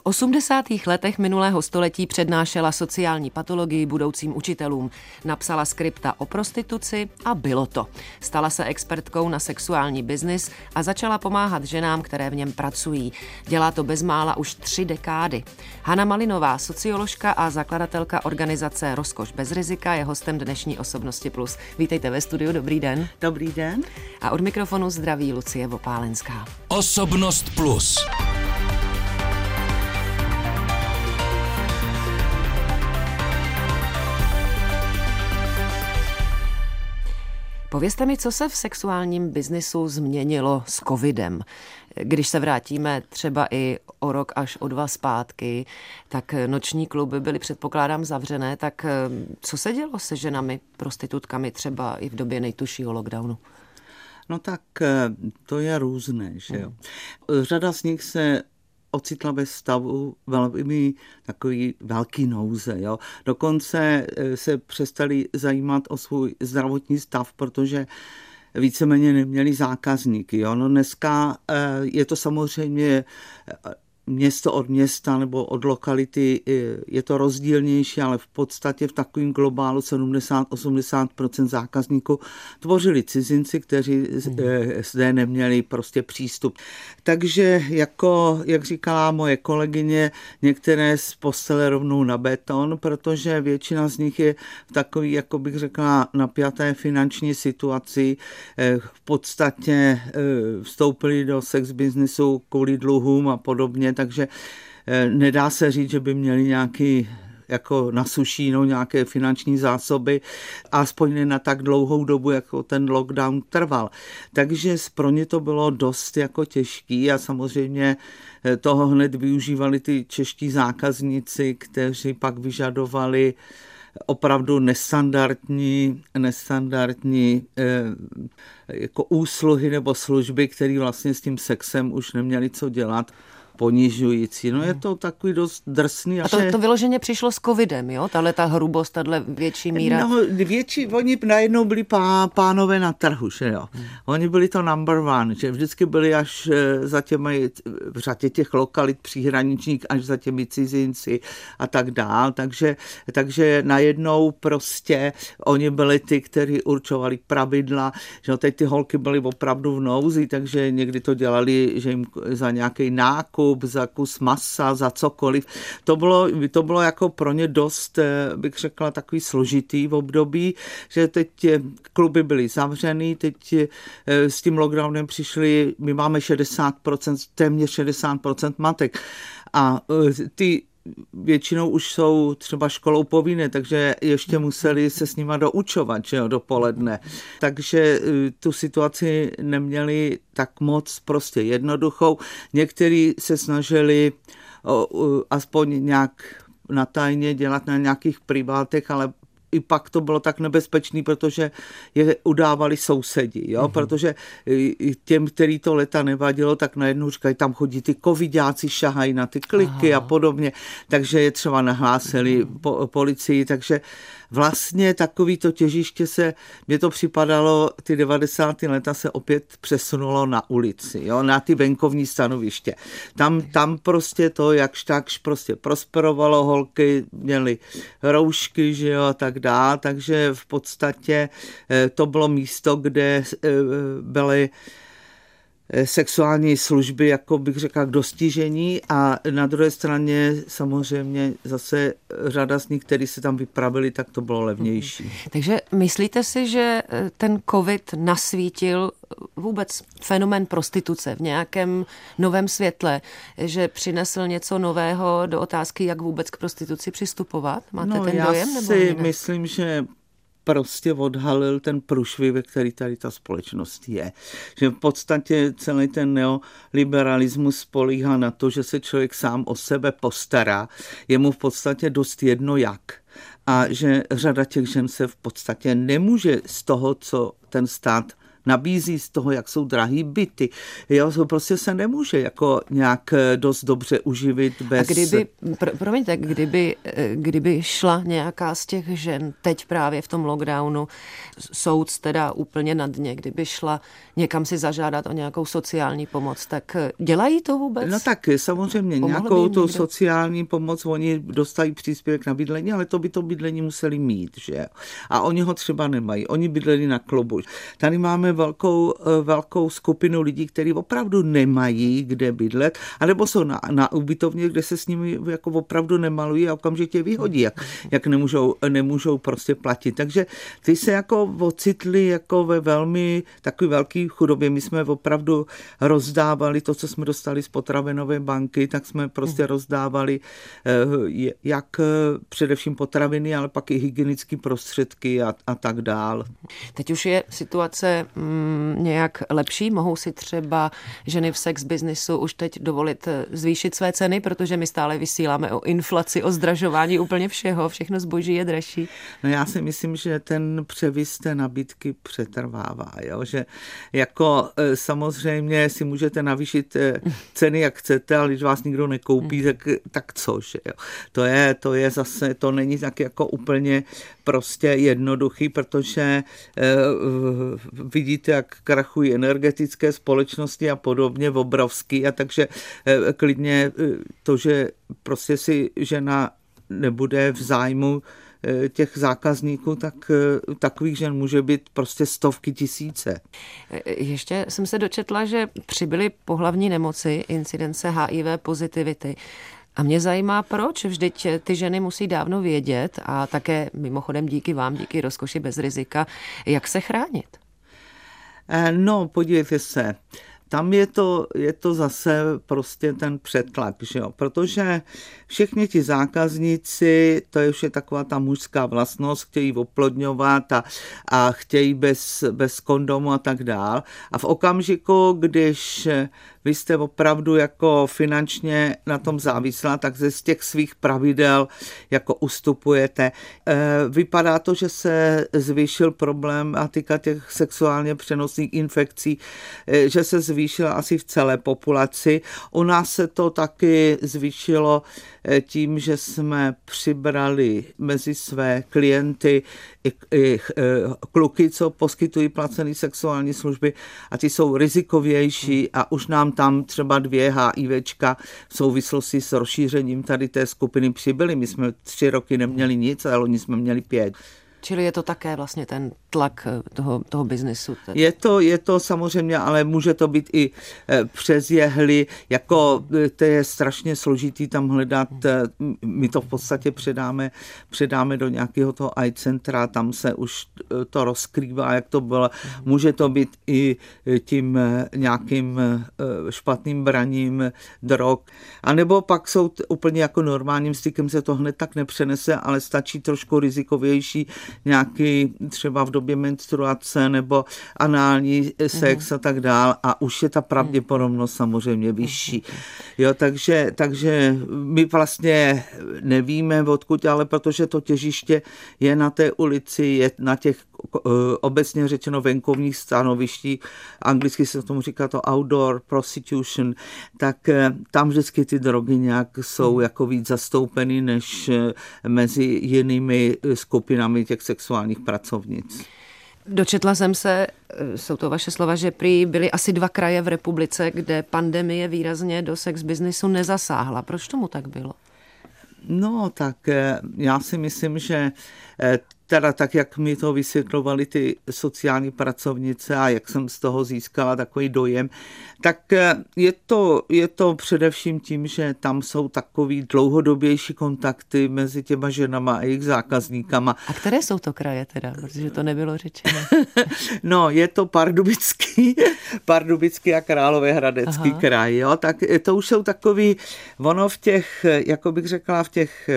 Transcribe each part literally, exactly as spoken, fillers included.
osmdesátých letech minulého století přednášela sociální patologii budoucím učitelům. Napsala skripta o prostituci a bylo to. Stala se expertkou na sexuální biznis a začala pomáhat ženám, které v něm pracují. Dělá to bezmála už tři dekády. Hana Malinová, socioložka a zakladatelka organizace Rozkoš bez rizika, je hostem dnešní Osobnosti plus. Vítejte ve studiu, dobrý den. Dobrý den. A od mikrofonu zdraví Lucie Vopálenská. Osobnost plus. Povězte mi, co se v sexuálním biznisu změnilo s covidem. Když se vrátíme třeba i o rok až o dva zpátky, tak noční kluby byly, předpokládám, zavřené. Tak co se dělo se ženami, prostitutkami třeba i v době nejtužšího lockdownu? No tak to je různé, že jo. Řada z nich se ocitla ve stavu velmi takový velký nouze. Jo. Dokonce se přestali zajímat o svůj zdravotní stav, protože víceméně neměli zákazníky. Jo. No dneska je to samozřejmě město od města nebo od lokality, je to rozdílnější, ale v podstatě v takovém globálu sedmdesát až osmdesát procent zákazníků tvořili cizinci, kteří zde neměli prostě přístup. Takže jako, jak říkala moje kolegyně, některé z postele rovnou na beton, protože většina z nich je v takové, jako bych řekla, napjaté finanční situaci. V podstatě vstoupili do sex businessu kvůli dluhům a podobně, takže nedá se říct, že by měli nějaký jako na sušínou nějaké finanční zásoby, aspoň ne na tak dlouhou dobu, jako ten lockdown trval. Takže pro ně to bylo dost jako těžký a samozřejmě toho hned využívali ty čeští zákazníci, kteří pak vyžadovali opravdu nestandardní, nestandardní eh, jako úsluhy nebo služby, které vlastně s tím sexem už neměli co dělat, ponižující. No je to takový dost drsný. A to, to vyloženě přišlo s covidem, jo? Tahle ta hrubost, tahle větší míra. No větší, oni najednou byli pá, pánové na trhu, že jo. Hmm. Oni byli to number one, že vždycky byli až za těmi, v řadě těch lokalit příhraničních, až za těmi cizinci a tak dál. Takže, takže najednou prostě oni byli ty, kteří určovali pravidla, že teď ty holky byly opravdu v nouzi, takže někdy to dělali, že jim za nějaký nákup, za kus masa, za cokoliv. To bylo, to bylo jako pro ně dost, bych řekla, takový složitý v období, že teď kluby byly zavřený, teď s tím lockdownem přišli, my máme šedesát procent, téměř šedesát procent matek a ty většinou už jsou třeba školou povinné, takže ještě museli se s nima doučovat, že jo, dopoledne. Takže tu situaci neměli tak moc prostě jednoduchou. Někteří se snažili o, o, aspoň nějak natajně dělat na nějakých privátech, ale i pak to bylo tak nebezpečný, protože je udávali sousedi, jo? Mm-hmm. Protože těm, který to leta nevadilo, tak najednou říkají, tam chodí ty covidáci, šahají na ty kliky Aha. a podobně, takže je třeba nahlásili mm-hmm. po, policii, takže vlastně takový to těžiště se, mně to připadalo, ty devadesátá léta se opět přesunulo na ulici, jo? Na ty venkovní stanoviště. Tam, tam prostě to jakž takž prostě prosperovalo, holky měly roušky, že jo, tak dál, takže v podstatě to bylo místo, kde byly sexuální služby, jako bych řekla, k dostižení a na druhé straně samozřejmě zase řada z nich, kteří se tam vypravili, tak to bylo levnější. Hmm. Takže myslíte si, že ten covid nasvítil vůbec fenomén prostituce v nějakém novém světle, že přinesl něco nového do otázky, jak vůbec k prostituci přistupovat? Máte no, ten já dojem? Nebo si ne? myslím, že prostě odhalil ten průšvih, ve který tady ta společnost je. Že v podstatě celý ten neoliberalismus spolíhá na to, že se člověk sám o sebe postará. Je mu v podstatě dost jedno jak. A že řada těch žen se v podstatě nemůže z toho, co ten stát nabízí z toho, jak jsou drahý byty. Jo, to prostě se nemůže jako nějak dost dobře uživit bez... A kdyby, pro, promiňte, kdyby, kdyby šla nějaká z těch žen teď právě v tom lockdownu, soud teda úplně na dně, kdyby šla někam si zažádat o nějakou sociální pomoc, tak dělají to vůbec? No tak samozřejmě Pomohlo nějakou tu někdo? sociální pomoc, oni dostají příspěvek na bydlení, ale to by to bydlení museli mít, že? A oni ho třeba nemají, oni bydleli na Klobu. Tady máme velkou, velkou skupinu lidí, kteří opravdu nemají kde bydlet, anebo jsou na, na ubytovně, kde se s nimi jako opravdu nemalují a okamžitě vyhodí, jak, jak nemůžou, nemůžou prostě platit. Takže ty se jako ocitli jako ve velmi takový velký chudobě. My jsme opravdu rozdávali to, co jsme dostali z potravinové banky, tak jsme prostě rozdávali jak především potraviny, ale pak i hygienické prostředky a, a tak dál. Teď už je situace mm, nějak lepší? Mohou si třeba ženy v sex businessu už teď dovolit zvýšit své ceny, protože my stále vysíláme o inflaci, o zdražování úplně všeho, všechno zboží je dražší. No já si myslím, že ten převis té nabídky přetrvává, jo? Že jako samozřejmě si můžete navýšit ceny, jak chcete, ale když vás nikdo nekoupí, tak, tak co, že jo? To je, to je zase, to není tak jako úplně prostě jednoduchý, protože uh, vidíte, jak krachují energetické společnosti a podobně obrovský, a takže uh, klidně uh, to, že prostě si žena nebude v zájmu těch zákazníků, tak takových žen může být prostě stovky tisíce. Ještě jsem se dočetla, že přibyly pohlavní nemoci, incidence H I V pozitivity. A mě zajímá, proč. Vždyť ty ženy musí dávno vědět a také mimochodem díky vám, díky Rozkoši bez rizika, jak se chránit. No, podívejte se. Tam je to, je to zase prostě ten přetlak, že jo? Protože všichni ti zákazníci, to je už je taková ta mužská vlastnost, chtějí oplodňovat a, a chtějí bez, bez kondomu a tak dál. A v okamžiku, když vy jste opravdu jako finančně na tom závislá, tak ze z těch svých pravidel jako ustupujete. Vypadá to, že se zvýšil problematika těch sexuálně přenosných infekcí, že se zvýšila asi v celé populaci. U nás se to taky zvýšilo tím, že jsme přibrali mezi své klienty i, i kluky, co poskytují placené sexuální služby, a ty jsou rizikovější a už nám tam třeba dvě HIVčka v souvislosti s rozšířením tady té skupiny přibyly. My jsme tři roky neměli nic, ale oni jsme měli pět. Čili je to také vlastně ten tlak toho, toho biznesu? Je to, je to samozřejmě, ale může to být i přes jehly, jako to je strašně složitý tam hledat, my to v podstatě předáme, předáme do nějakého toho eye centra, tam se už to rozkrývá, jak to bylo. Může to být i tím nějakým špatným braním drog, anebo pak jsou úplně jako normálním stykem se to hned tak nepřenese, ale stačí trošku rizikovější nějaký třeba v době menstruace nebo anální sex a tak dál a už je ta pravděpodobnost samozřejmě vyšší. Jo, takže, takže my vlastně nevíme odkud, ale protože to těžiště je na té ulici, je na těch obecně řečeno venkovních stanovištích, anglicky se tomu říká to outdoor prostitution, tak tam vždycky ty drogy nějak jsou jako víc zastoupeny než mezi jinými skupinami těch sexuálních pracovnic. Dočetla jsem se, jsou to vaše slova, že prý byly asi dva kraje v republice, kde pandemie výrazně do sex businessu nezasáhla. Proč tomu tak bylo? No, tak já si myslím, že teda tak, jak mi to vysvětlovali ty sociální pracovnice a jak jsem z toho získala takový dojem, tak je to, je to především tím, že tam jsou takový dlouhodobější kontakty mezi těma ženama a jejich zákazníkama. A které jsou to kraje teda, protože to nebylo řečeno? No, je to Pardubický, Pardubický a Královéhradecký Aha. kraj, jo, tak to už jsou takový, ono v těch, jako bych řekla, v těch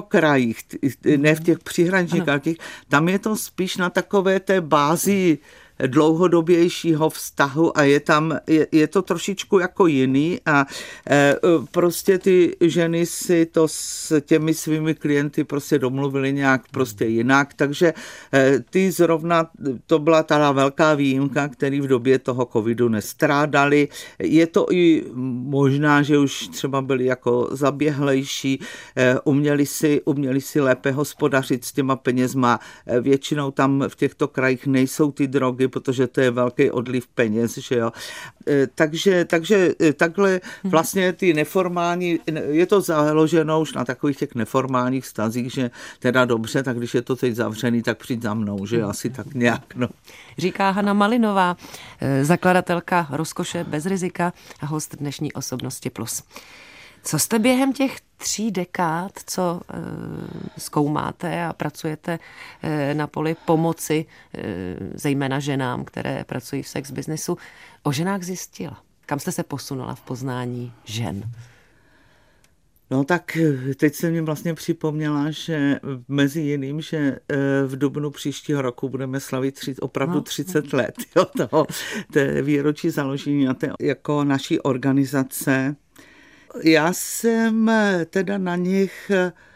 vnitrokrajích, ne v těch příhraničních, těch, tam je to spíš na takové té bázi dlouhodobějšího vztahu a je tam, je, je to trošičku jako jiný a e, prostě ty ženy si to s těmi svými klienty prostě domluvili nějak prostě jinak, takže e, ty zrovna, to byla ta velká výjimka, který v době toho covidu nestrádali. Je to i možná, že už třeba byli jako zaběhlejší, e, uměli si, uměli si lépe hospodařit s těma penězma. E, většinou tam v těchto krajích nejsou ty drogy, protože to je velký odliv peněz, že jo. E, takže, takže takhle vlastně ty neformální, je to založeno už na takových těch neformálních vztazích, že teda dobře, tak když je to teď zavřený, tak přijď za mnou, že asi tak nějak, no. Říká Hana Malinová, zakladatelka Rozkoše bez rizika a host dnešní Osobnosti plus. Co jste během těch tří dekád, co e, zkoumáte a pracujete e, na poli pomoci, e, zejména ženám, které pracují v sex businessu, o ženách zjistila? Kam jste se posunula v poznání žen? No tak teď jsem mi vlastně připomněla, že mezi jiným, že v dubnu příštího roku budeme slavit tři, opravdu no. třicet let jo, toho, té výročí založení na té, jako naší organizace. Já jsem teda na nich,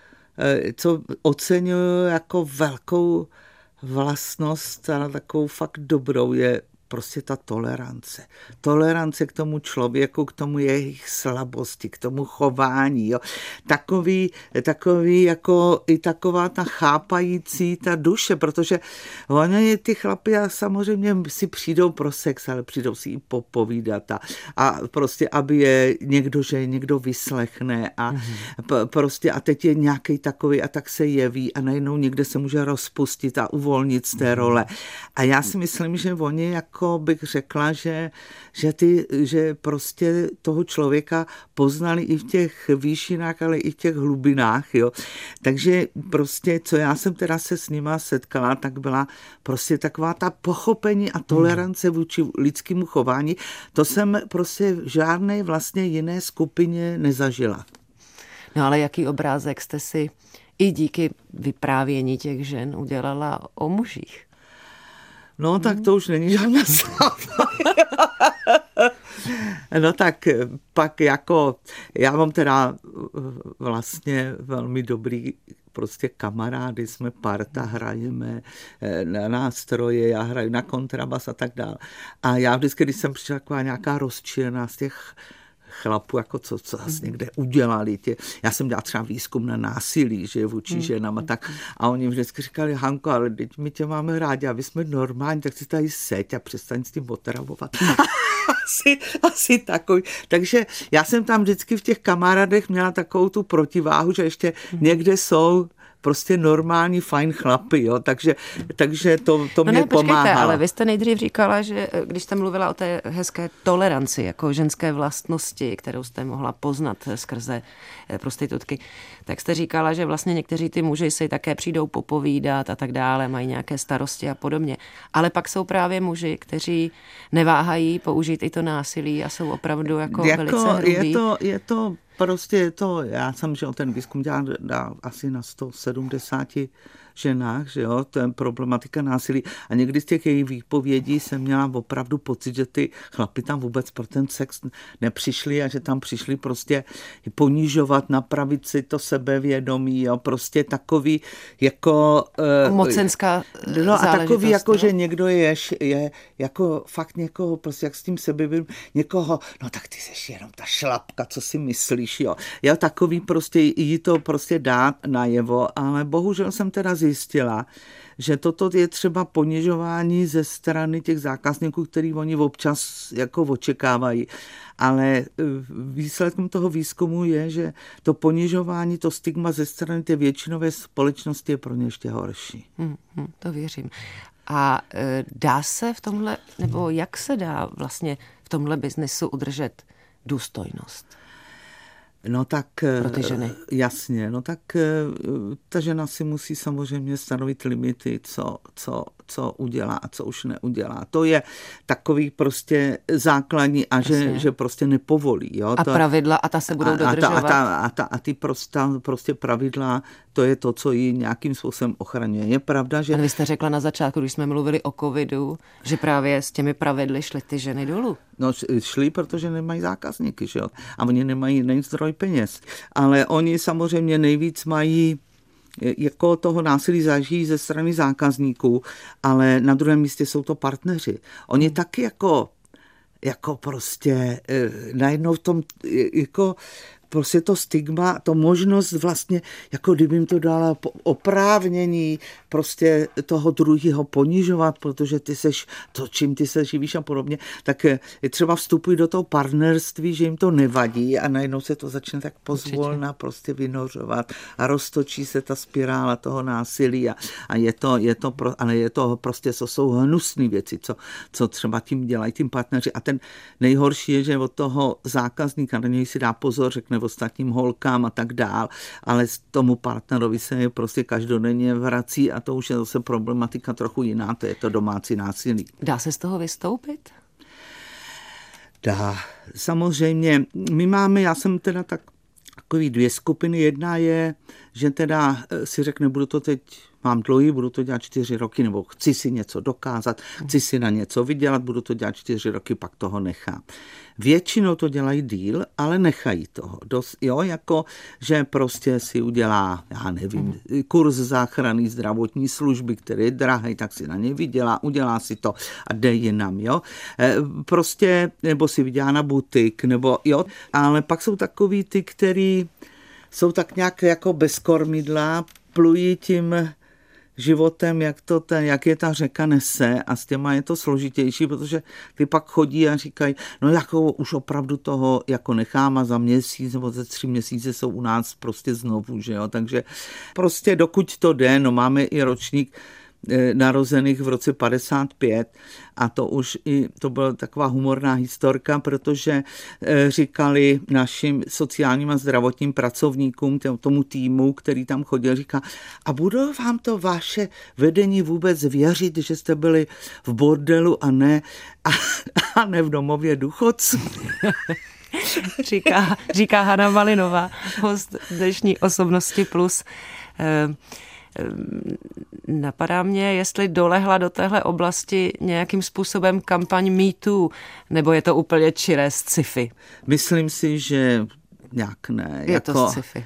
co oceňuji jako velkou vlastnost a takovou fakt dobrou, je prostě ta tolerance. Tolerance k tomu člověku, k tomu jejich slabosti, k tomu chování. Jo. Takový, takový jako i taková ta chápající ta duše, protože oni ty chlapi a samozřejmě si přijdou pro sex, ale přijdou si i popovídat a, a prostě, aby je někdo, že někdo vyslechne a mm-hmm. p- prostě a teď je nějaký takový a tak se jeví a najednou někde se může rozpustit a uvolnit z té role. A já si myslím, že oni jako bych řekla, že, že, ty, že prostě toho člověka poznali i v těch výšinách, ale i v těch hlubinách. Jo. Takže prostě, co já jsem teda se s nima setkala, tak byla prostě taková ta pochopení a tolerance vůči lidskému chování. To jsem prostě v žádné vlastně jiné skupině nezažila. No ale jaký obrázek jste si i díky vyprávění těch žen udělala o mužích? No, tak to už není žádná sláva. No tak pak jako, já mám teda vlastně velmi dobrý prostě kamarády, jsme parta, hrajeme na nástroje, já hraju na kontrabas a tak dále. A já vždycky, když jsem přišla taková nějaká rozčilená z těch chlapů, jako co, co zase někde udělali. Tě. Já jsem dělala třeba výzkum na násilí, že vůči mm. ženám a tak. A oni vždycky říkali, Hanko, ale teď my tě máme rádi a vy jsme normální, tak si tady seď a přestaň s tím otravovat. asi, asi takový. Takže já jsem tam vždycky v těch kamarádech měla takovou tu protiváhu, že ještě mm. někde jsou prostě normální, fajn chlapy, jo, takže, takže to, to no mě ne, počkejte, pomáhalo. Ale vy jste nejdřív říkala, že když jste mluvila o té hezké toleranci, jako ženské vlastnosti, kterou jste mohla poznat skrze prostitutky, tak jste říkala, že vlastně někteří ty muži si také přijdou popovídat a tak dále, mají nějaké starosti a podobně. Ale pak jsou právě muži, kteří neváhají použít i to násilí a jsou opravdu jako, jako velice hrubí. Je to, je to prostě je to, já jsem, že o ten výzkum dělal asi na sto sedmdesáti ženách, že jo, to je problematika násilí a někdy z těch jejich výpovědí jsem měla opravdu pocit, že ty chlapi tam vůbec pro ten sex nepřišli a že tam přišli prostě ponižovat, napravit si to sebevědomí, jo, prostě takový jako mocenská no a takový jako, no? Že někdo je, je jako fakt někoho, prostě jak s tím sebevědomím, někoho, no tak ty jsi jenom ta šlapka, co si myslíš, jo, jo, takový prostě jí to prostě dát najevo, ale bohužel jsem teda zjistila, že toto je třeba ponižování ze strany těch zákazníků, který oni občas jako očekávají. Ale výsledkem toho výzkumu je, že to ponižování, to stigma ze strany té většinové společnosti je pro ně ještě horší. Hmm, hmm, to věřím. A e, dá se v tomhle, nebo jak se dá vlastně v tomhle biznesu udržet důstojnost? No tak, pro ty ženy. Jasně, no tak ta žena si musí samozřejmě stanovit limity, co, co, co udělá a co už neudělá. To je takový prostě základní a že, že prostě nepovolí. Jo? A to, pravidla a ta se budou a, dodržovat. A, ta, a, ta, a ty prostě, prostě pravidla, to je to, co ji nějakým způsobem ochraňuje. Je pravda, že... Ale vy jste řekla na začátku, když jsme mluvili o covidu, že právě s těmi pravidly šly ty ženy dolů. No šli, protože nemají zákazníky, že jo? A oni nemají jiný zdroj peněz. Ale oni samozřejmě nejvíc mají jako toho násilí zažijí ze strany zákazníků, ale na druhém místě jsou to partneři. Oni hmm. taky jako, jako prostě najednou v tom jako prostě to stigma, to možnost vlastně, jako kdyby jim to dala oprávnění prostě toho druhého ponižovat, protože ty seš to, čím ty se živíš a podobně, tak třeba vstupují do toho partnerství, že jim to nevadí a najednou se to začne tak pozvolna prostě vynořovat a roztočí se ta spirála toho násilí a, a je to, je to, pro, ale je to prostě, to jsou hnusné věci, co, co třeba tím dělají tím partneři a ten nejhorší je, že od toho zákazníka na něj si dá pozor, řekne ostatním holkám a tak dál, ale tomu partnerovi se prostě každodenně vrací a to už je zase problematika trochu jiná, to je to domácí násilí. Dá se z toho vystoupit? Dá. Samozřejmě, my máme, já jsem teda tak takový dvě skupiny. Jedna je, že teda si řekne, budu to teď, mám dlouhý, budu to dělat čtyři roky, nebo chci si něco dokázat, chci si na něco vydělat, budu to dělat čtyři roky, pak toho nechám. Většinou to dělají díl, ale nechají toho. Dost, jo, jako, že prostě si udělá, já nevím, kurz záchranný zdravotní služby, který je drahý, tak si na něj vydělá, udělá si to a jde jinam, jo. Prostě, nebo si vydělá na butik, nebo jo, ale pak jsou takový ty, který jsou tak nějak jako bez kormidla, plují tím životem, jak, to ten, jak je ta řeka nese a s těma je to složitější, protože ty pak chodí a říkají, no jako už opravdu toho jako nechám a za měsíc nebo za tři měsíce jsou u nás prostě znovu, že jo, takže prostě dokud to jde, no máme i ročník narozených v roce padesát pět a to už i, to byla taková humorná historka, protože říkali našim sociálním a zdravotním pracovníkům, tomu týmu, který tam chodil, říká, a budou vám to vaše vedení vůbec věřit, že jste byli v bordelu a ne, a, a ne v domově důchodců? říká, říká Hana Malinová, host dnešní Osobnosti plus. Napadá mě, jestli dolehla do téhle oblasti nějakým způsobem kampaň Me Too, nebo je to úplně čiré sci-fi? Myslím si, že nějak ne. Je jako, to sci-fi.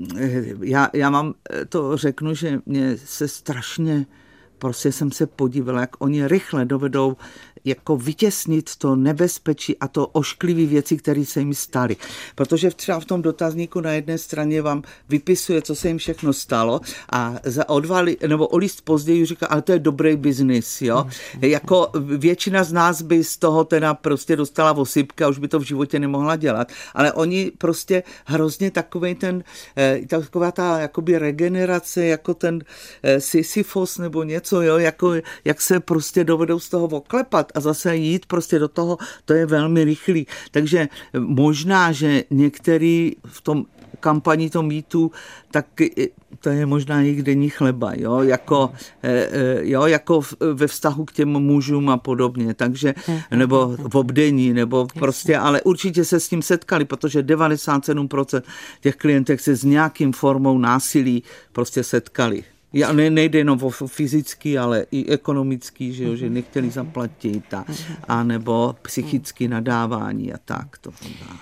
Já, já mám, to řeknu, že mě se strašně, prostě jsem se podívala, jak oni rychle dovedou jako vytěsnit to nebezpečí a to ošklivé věci, které se jim staly. Protože třeba v tom dotazníku na jedné straně vám vypisuje, co se jim všechno stalo a za odvali, nebo o list později říká, ale to je dobrý biznis, jo. Jako většina z nás by z toho teda prostě dostala osypka, už by to v životě nemohla dělat, ale oni prostě hrozně takovej ten, taková ta jakoby regenerace, jako ten Sisyfos nebo něco, jo, jako jak se prostě dovedou z toho oklepat a zase jít prostě do toho, to je velmi rychlý. Takže možná, že některý v tom kampani to Me Too, tak to je možná jejich denní chleba, jo, jako, jo, jako ve vztahu k těm mužům a podobně, takže, nebo v obdení, nebo prostě, ale určitě se s tím setkali, protože devadesát sedm procent těch klientek se s nějakým formou násilí prostě setkali. Já ne, nejde jenom o fyzický, ale i ekonomický, že, jo, že nechtěli zaplatit a, a nebo psychické nadávání a tak. To dá.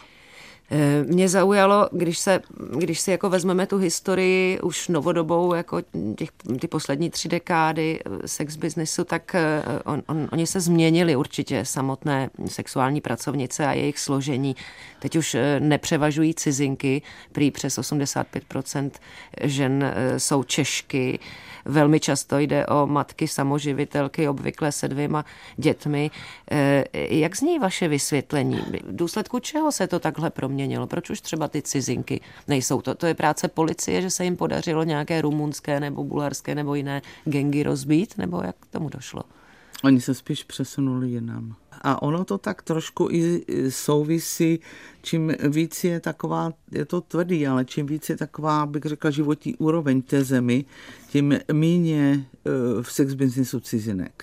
Mě zaujalo, když, se, když si jako vezmeme tu historii už novodobou, jako těch, ty poslední tři dekády sex businessu, tak on, on, oni se změnili určitě, samotné sexuální pracovnice a jejich složení. Teď už nepřevažují cizinky, prý přes osmdesát pět procent žen jsou Češky. Velmi často jde o matky samoživitelky, obvykle se dvěma dětmi. Jak zní vaše vysvětlení? V důsledku čeho se to takhle proměnilo? Proč už třeba ty cizinky nejsou? To, to je práce policie, že se jim podařilo nějaké rumunské nebo bulharské nebo jiné gengy rozbít? Nebo jak k tomu došlo? Oni se spíš přesunuli jinam. A ono to tak trošku i souvisí, čím víc je taková, je to tvrdý, ale čím víc je taková, bych řekla, životní úroveň té zemi, tím míně v sex businessu cizinek.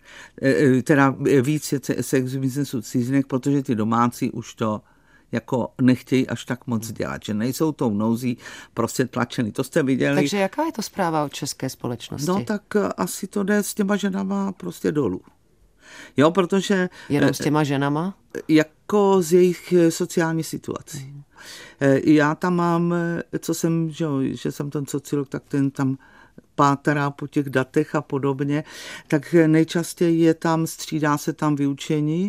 Teda víc je sex businessu cizinek, protože ty domácí už to jako nechtějí až tak moc dělat, že nejsou tou nouzí prostě tlačený. To jste viděli. Takže jaká je to zpráva o české společnosti? No tak asi to jde s těma ženama prostě dolů. Jo, protože... Jenom s těma ženama? Jako z jejich sociální situací. Mm. Já tam mám, co jsem, že, že jsem ten sociolog, tak ten tam pátrá po těch datech a podobně, tak nejčastěji je tam, střídá se tam vyučení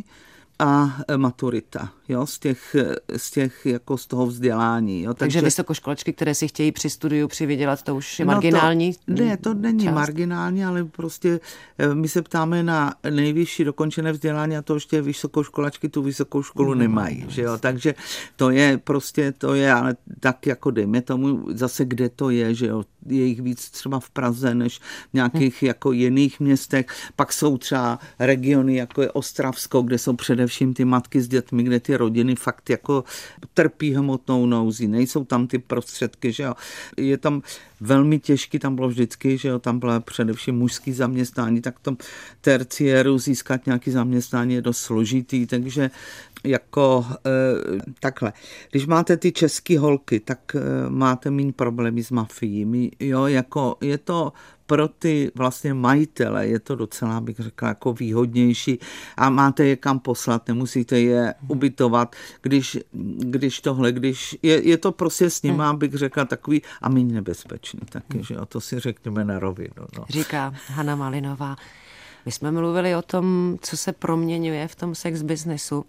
a maturita, jo, z těch, z těch jako z toho vzdělání. Jo. Takže, Takže vysokoškolačky, které si chtějí při studiu přivydělat, to už je no marginální? To, ne, to není část. Marginální, ale prostě my se ptáme na nejvyšší dokončené vzdělání a to ještě vysokoškolačky tu vysokou školu no, nemají, no, že jo. Takže to je prostě, to je, ale tak jako dejme tomu zase, kde to je, že jo. Je jich víc třeba v Praze, než v nějakých hmm. jako jiných městech. Pak jsou třeba regiony, jako je Ostravsko, kde jsou především ty matky s dětmi, kde ty rodiny fakt jako trpí hmotnou nouzí. Nejsou tam ty prostředky, že jo. Je tam velmi těžký, tam bylo vždycky, že jo, tam bylo především mužský zaměstnání, tak v tom terciéru získat nějaký zaměstnání je dost složitý, takže jako e, takhle. Když máte ty český holky, tak e, máte méně problémy s mafií. Jo, jako je to pro ty vlastně majitele, je to docela, bych řekla, jako výhodnější a máte je kam poslat, nemusíte je ubytovat, když, když tohle, když je, je to prostě s nima, bych řekla, takový a méně nebezpečný taky, že jo, to si řekněme na rovinu. No. Říká Hana Malinová. My jsme mluvili o tom, co se proměňuje v tom sex businessu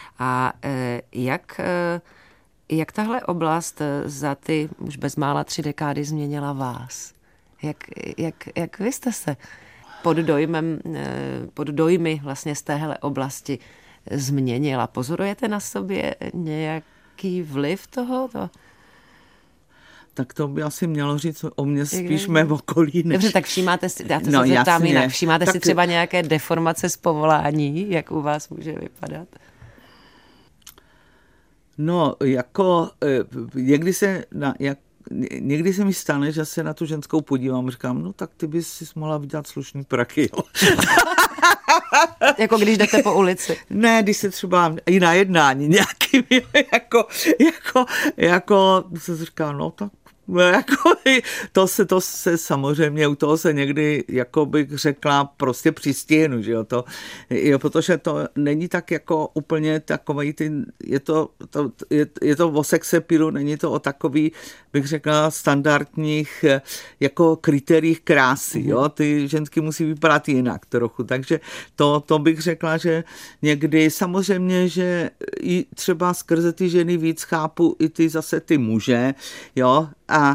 a e, jak, e, jak tahle oblast za ty už bezmála tři dekády změnila vás? Jak, jak, jak vy jste se pod dojmem, pod dojmy vlastně z téhle oblasti změnila? Pozorujete na sobě nějaký vliv tohoto? Tak to by asi mělo říct o mě spíš mém okolí. Než... Dobře, tak všímáte si, já to no, se zeptám jinak, všímáte tak... si třeba nějaké deformace z povolání, jak u vás může vypadat? No, jako někdy se, na, jak, někdy se mi stane, že se na tu ženskou podívám a říkám, no tak ty bys si mohla vydělat slušný praky, jo. Jako když jdete po ulici. Ne, když se třeba i na jednání nějakým, jako, jako, jako se říká, no tak jako, to, se, to se samozřejmě, u toho se někdy, jako bych řekla, prostě přistihnu, že jo, to, jo, protože to není tak jako úplně takový, ty, je to, to je, je to o sexepilu, není to o takový, bych řekla, standardních jako kritériích krásy, jo, ty žensky musí vypadat jinak trochu, takže to, to bych řekla, že někdy samozřejmě, že i třeba skrze ty ženy víc chápu i ty zase ty muže, jo, a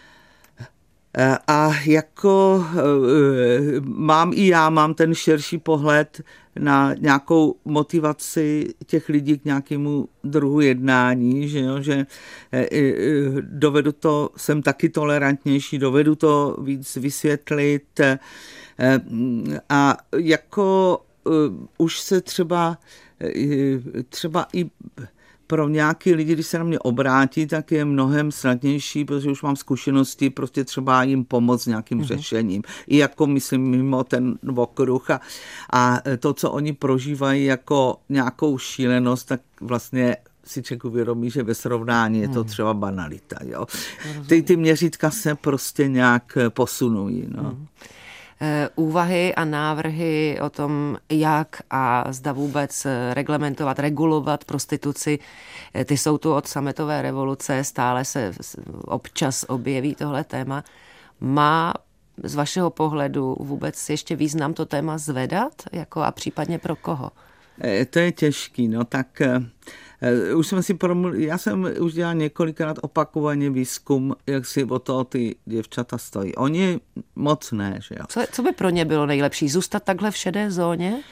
A jako mám i já, mám ten širší pohled na nějakou motivaci těch lidí k nějakému druhu jednání, že, jo, že dovedu to, jsem taky tolerantnější, dovedu to víc vysvětlit a jako už se třeba třeba i pro nějaký lidi, když se na mě obrátí, tak je mnohem snadnější, protože už mám zkušenosti, prostě třeba jim pomoct nějakým mm-hmm. řešením. I jako, myslím, mimo ten okruh a, a to, co oni prožívají jako nějakou šílenost, tak vlastně si člověk uvědomí, že ve srovnání je to třeba banalita. Jo. Ty, ty měřítka se prostě nějak posunují. No. Mm. Úvahy a návrhy o tom, jak a zda vůbec reglementovat, regulovat prostituci, ty jsou tu od sametové revoluce, stále se občas objeví tohle téma. Má z vašeho pohledu vůbec ještě význam to téma zvedat? Jako a případně pro koho? To je těžký, no tak už jsme si promluvili, já jsem už dělal několikrát opakovaně výzkum, jak si o to ty děvčata stojí. Oni moc ne, že jo. Co, co by pro ně bylo nejlepší? Zůstat takhle v šedé zóně?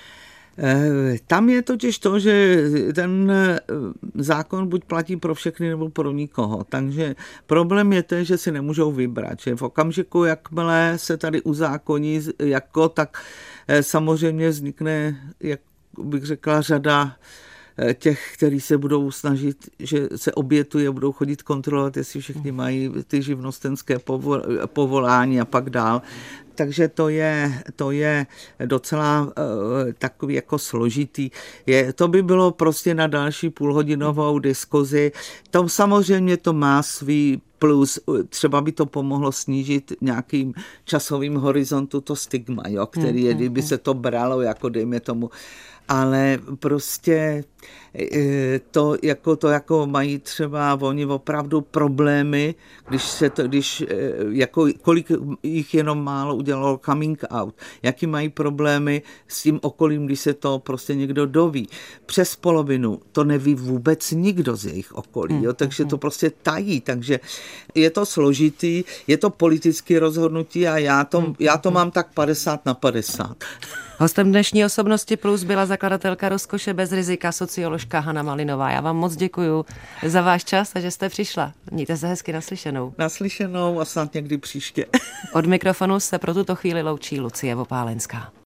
Tam je totiž to, že ten zákon buď platí pro všechny nebo pro nikoho. Takže problém je ten, že si nemůžou vybrat. Že v okamžiku, jakmile se tady uzákoní, jako, tak samozřejmě vznikne, jak bych řekla, řada těch, kteří se budou snažit, že se obětuje, budou chodit kontrolovat, jestli všichni mají ty živnostenské povolání a pak dál. Takže to je, to je docela uh, takový jako složitý. Je, to by bylo prostě na další půlhodinovou diskuzi. To samozřejmě to má svý plus, třeba by to pomohlo snížit nějakým časovým horizontu to stigma, jo, který je, kdyby se to bralo, jako dejme tomu, ale prostě to jako, to jako mají třeba oni opravdu problémy, když se to, když jako kolik jich jenom málo udělalo coming out, jaký mají problémy s tím okolím, když se to prostě někdo doví. Přes polovinu to neví vůbec nikdo z jejich okolí, jo, takže to prostě tají, takže je to složitý, je to politické rozhodnutí a já to, já to mám tak padesát na padesát. Hostem dnešní Osobnosti Plus byla zakladatelka Rozkoše bez rizika, socioložka Hana Malinová. Já vám moc děkuju za váš čas a že jste přišla. Mějte se hezky, naslyšenou. Naslyšenou a snad někdy příště. Od mikrofonu se pro tuto chvíli loučí Lucie Vopálenská.